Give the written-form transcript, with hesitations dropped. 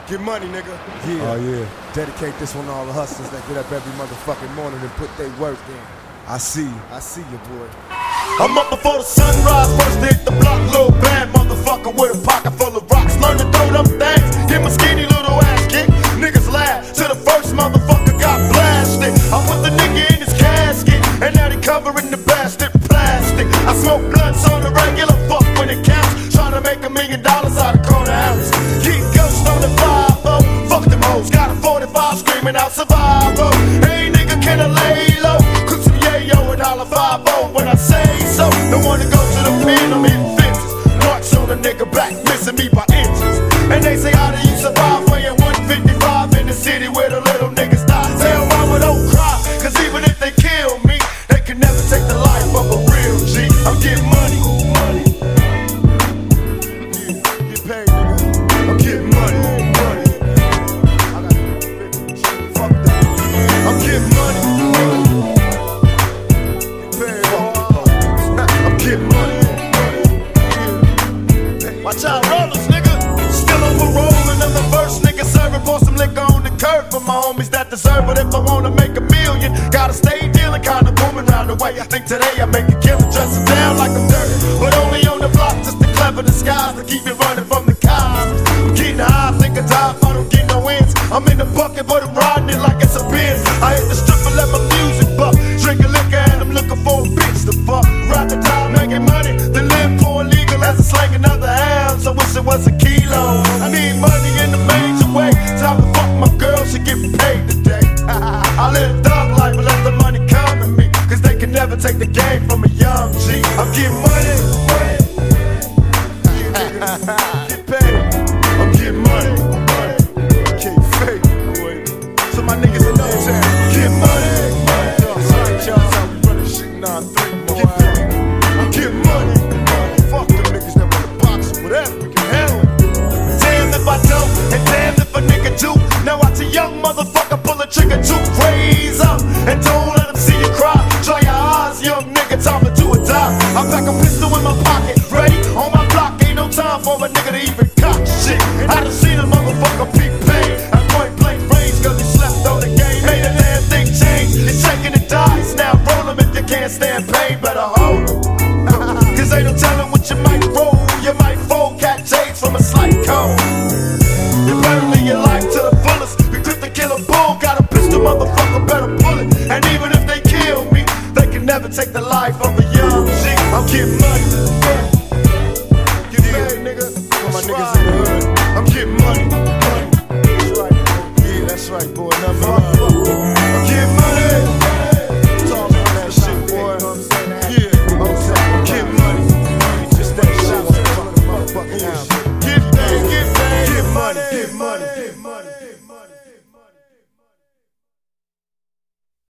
Get money, nigga. Yeah. Oh, yeah. Dedicate this one to all the hustlers that get up every motherfucking morning and put their work in. I see you, boy. I'm up before the sunrise, first to hit the block, little bad motherfucker with a pocket full of rocks. Learn to throw them things, get my skinny little ass kick. Niggas laugh till the first motherfucker got blasted. I put the nigga in his casket, and now they covering the bastard plastic. I smoke blunts on the regular, fuck when it counts. Trying to make $1 million out of quarter ounce. Keep ghost on the 5-0, fuck them hoes. Got a 45 screaming out survival. Hey nigga, can I lay low? Cook some yayo and holla 5-0 when I say so. Don't wanna go to the pen, I'm hitting fences. Marks on a nigga back, missing me by inches. And they say, how do you survive weighing 155 in the city where the little niggas die? Tell mama don't cry, cause even if they kill me, they can never take the life of a real G. I'm getting money. Get paid, nigga. I'm getting money. I got fuck that. I'm getting money. Get paid, I'm getting money. Watch out, rollers, nigga. Still on parole and I'm the first nigga serving. Pour some liquor on the curb for my homies that deserve it. If I wanna make $1 million, gotta stay dealing, kinda booming round the way. I think today I make a killer, dressing down like I'm dirty, but only on the block just to clever disguise to keep me running from the cops. I'm getting high, think I die if I don't get no wins. I'm in the bucket, but I'm riding it like it's a Benz. I hit the strip and let my music buck. Drinking liquor and I'm looking for a bitch to fuck. Ride the time, making money, then live for illegal as I slang another ounce. I wish it was a kilo. I need money in a major way. Time to fuck my girl, she get paid today. I live thug life, but let the money come to me, cause they can never take the game from a young G. I'm getting money. Get paid. I'm getting money. Can't fake, boy. So my niggas know that. Get money. We running shit 9-3, boy. I'm getting money. Fuck them niggas that wanna box or whatever. We can handle it. Damn if I don't, and damn if a nigga do. Now watch a young motherfucker pull a trigger too crazy up, and don't let him see you cry. Dry your eyes, young nigga, time to do or die. I pack a pistol in my pocket, ready on my block. Ain't no time for a nigga to even cock shit. I done seen a motherfucker peep pain at point blank range, cause he slept on the game. Made a damn thing change. It's shaking the dice now. Roll 'em if you can't stand pain, better hold 'em. Cause ain't no telling what you might roll. You might fold cat shades from a slight cone. You better live your life to the fullest. We quit to kill a bull, got a pistol, motherfucker, better pull it. And even if they kill me, they can never take the life of a young G. I'm getting money. Get paid, nigga. For my niggas in the hood. I'm getting money. That's right. Yeah, that's right, boy. Number one. I'm getting money.